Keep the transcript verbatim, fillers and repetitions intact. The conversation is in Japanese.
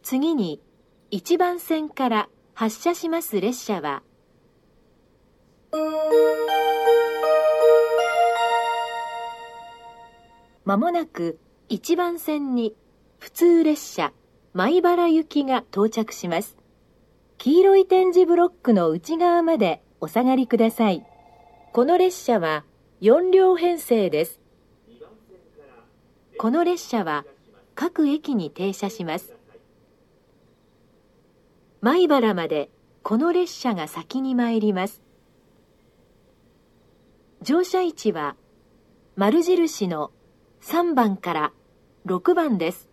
次にいちばん線から発車します列車は、まもなくいちばん線に普通列車米原行きが到着します。黄色い点字ブロックの内側までお下がりください。この列車はよん両編成です。この列車は各駅に停車します。米原までこの列車が先に参ります。乗車位置は丸印のさんばんからろくばんです。